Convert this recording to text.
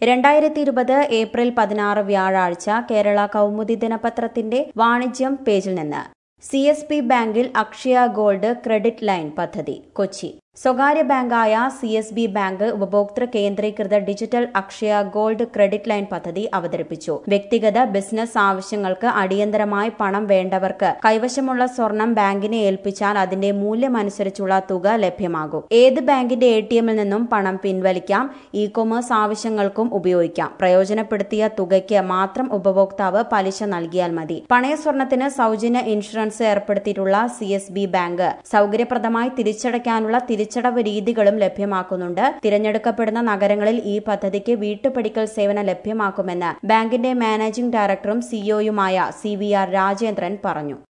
2020 April 16 വ്യാഴാഴ്ച കേരള കൗമുദി ദിനപത്രത്തിന്റെ വാണിജ്യം പേജിൽ നിന്ന് CSB ബാങ്കിൽ അക്ഷയ ഗോൾഡ് ക്രെഡിറ്റ് ലൈൻ പദ്ധതി കൊച്ചി സ്വകാര്യ ബാങ്കായ CSB ബാങ്ക് ഉപഭോക്തൃ കേന്ദ്രീകൃത digital Akshaya gold credit line പദ്ധതി അവതരിപ്പിച്ചു. വ്യക്തിഗത ബിസിനസ് ആവശ്യങ്ങൾക്ക് അടിയന്തരമായി പണം വേണ്ടവർക്ക് കൈവശമുള്ള സ്വർണം ബാങ്കിനെ ഏൽപ്പിച്ചാൽ അതിന്റെ മൂല്യമനുസരിച്ചുള്ള തുക ലഭ്യമാകും. ഏത് ബാങ്കിന്റെ ATMൽ നിന്നും പണം പിൻവലിക്കാം. ഇ-കൊമേഴ്സ് ആവശ്യങ്ങൾക്കും ഉപയോഗിക്കാം. പ്രയോജനപ്പെടുത്തിയ തുകയ്ക്ക് മാത്രം ഉപഭോക്താവ് പലിശ നൽകിയാൽ മതി. പണയ സ്വർണത്തിന് സൗജന്യ ഇൻഷുറൻസ് ഏർപ്പെടുത്തിയിട്ടുള്ള CSB ബാങ്ക് സൗകര്യപ്രദമായി തിരിച്ചടയ്ക്കാനുള്ള തിരിച്ചടവ് രീതികളും ലഭ്യമാക്കുന്നുണ്ട്. തിരഞ്ഞെടുക്കപ്പെടുന്ന നഗരങ്ങളിൽ ഈ പദ്ധതിക്ക് വീട്ടുപടിക്കൽ സേവനം ലഭ്യമാക്കുമെന്ന് ബാങ്കിന്റെ മാനേജിംഗ് ഡയറക്ടറും CEOയുമായ CVR രാജേന്ദ്രൻ പറഞ്ഞു.